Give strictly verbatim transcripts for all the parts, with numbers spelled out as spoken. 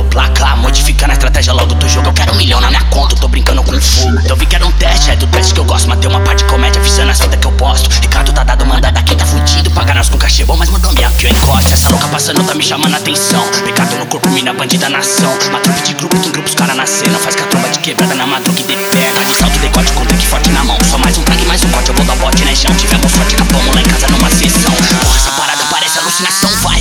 placa, modificando a estratégia logo do jogo. Eu quero um milhão na minha conta, eu tô brincando com fogo. Então vi que era um teste, é do teste que eu gosto. Matei uma parte de comédia, avisando as fitas que eu posto. Ricardo tá dado, manda daqui, tá fudido. Paga nós com cachê bom, mas mandou minha que eu encoste. Essa louca passando tá me chamando a atenção. Pecado no corpo, mina bandida nação. Uma trupe de grupo, que em grupos cara nascer. Não faz com a tromba de quebrada na madruga e deterra. De salto, decote, com drink forte na mão. Só mais um tag, mais um corte, eu vou dar bote, né chão. Tivemos sorte, capamos lá em casa numa sessão. Porra, essa parada parece alucinação, vai.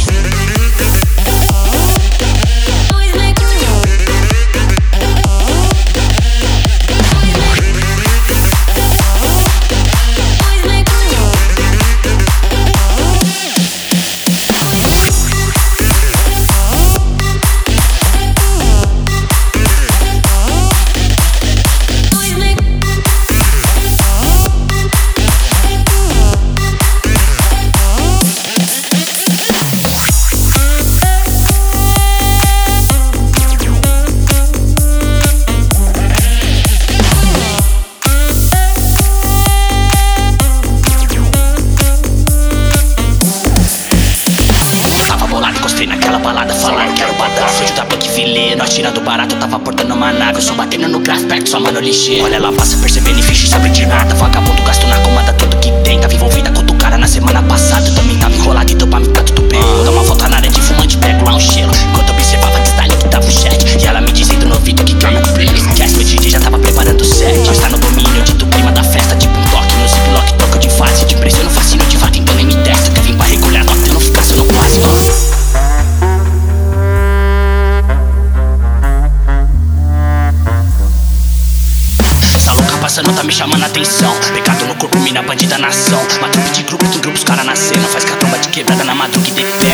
Naquela balada falando que era o badão. Sou de tapique filê, nós tirando barato. Eu tava portando uma nave, eu sou batendo no grafo perto, só mano ligeiro. Olha ela passa percebendo e ficha, sabe de nada. Vagabundo, gasto na comanda tudo que tem. Tava envolvida com o cara na semana passada. Eu também tava enrolado, então pra mim tá tudo bem. Vou dar uma volta na área de fumante, pego lá um gelo. Enquanto eu observava que style que tava o chat. E ela me dizendo no ouvido que quer meu playlist. Esquece, meu D J já tava preparando o set. Está no domínio, dito clima da festa. Tipo um toque no ziplock, troco de fase. Te impressiono, fascino de vato, então nem me testa. Que eu vim pra regular nota e não ficar só no básico. Passando tá me chamando a atenção. Pecado no corpo, mina bandida nação. Uma trupe de grupo, que em grupos cara nascer. Não faz com a tromba de quebrada na madruga e deter.